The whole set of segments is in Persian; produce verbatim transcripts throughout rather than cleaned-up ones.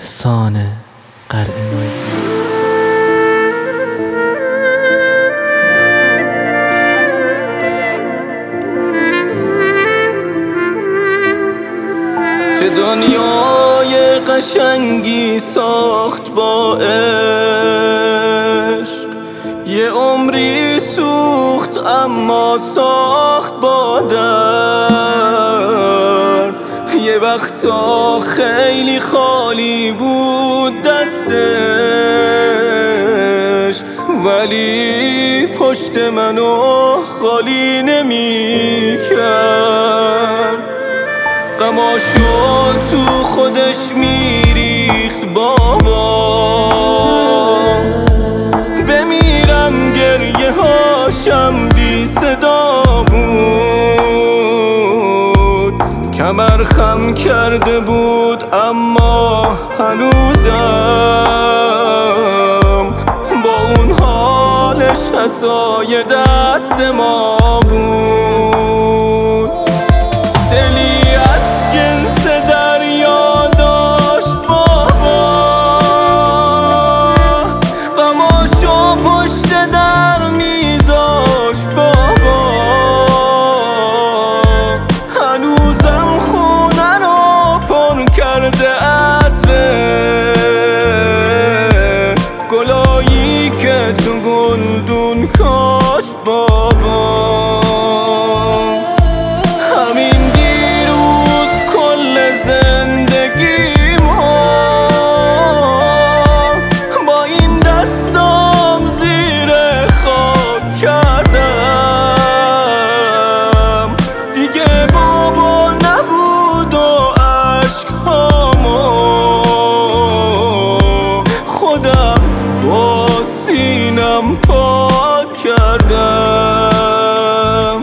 احسان قلعه نویی. چه دنیای قشنگی ساخت با عشق، یه عمری سوخت اما ساخت با درد. یه وقتا خیلی خالی بود دستش، ولی پشت منو خالی نمی کرد. غماشو تو خودش میریخت بابا، بمیرم گریه هاشم بی صدا بود. کمر خم کرده بود اما هنوزم با اون حالش عصای دست ما بود. دلی از جنس دریا داشت بابا، غماشو پشت در میذاشت بابا. هنوزم خونه رو پر کرده عطره، گلایی که تو گلدون کاشت بابا. با سینم پاک کردم.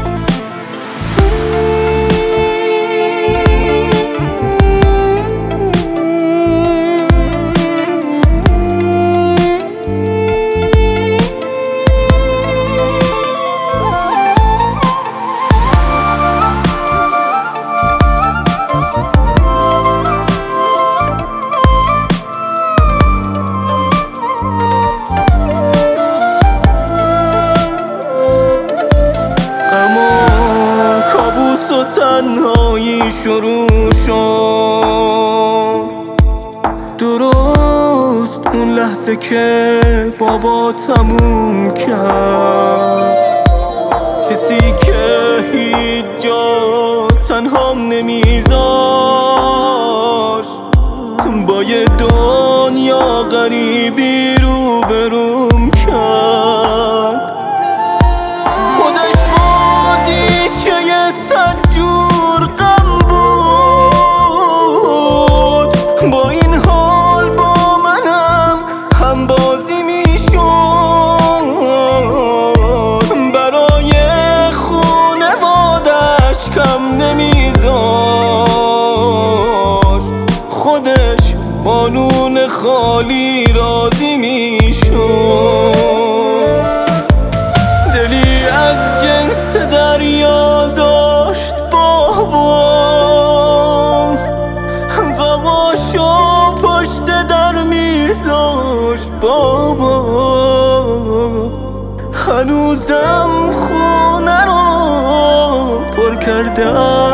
تنهایی شروع شد درست اون لحظه که بابا تموم کرد. کسی که هیچ جا تنهام نمیذاشت، با یه دنیا غریبی روبروم کرد. خودش بازیچه صد جور غم بود، با این حال با منم هم بازی میشد. برای خونوادش کم نمیذاشت، خودش با نون خالی راضی میشد. دلی از جنس دریا داشت بابا، غماشو پشت در میذاشت بابا. هنوزم خونه رو پر کرده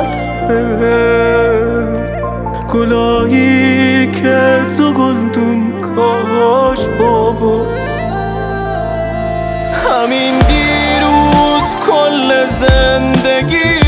عطره، گلایی که تو گلدون کاش بابا. همین دیروز کل زندگی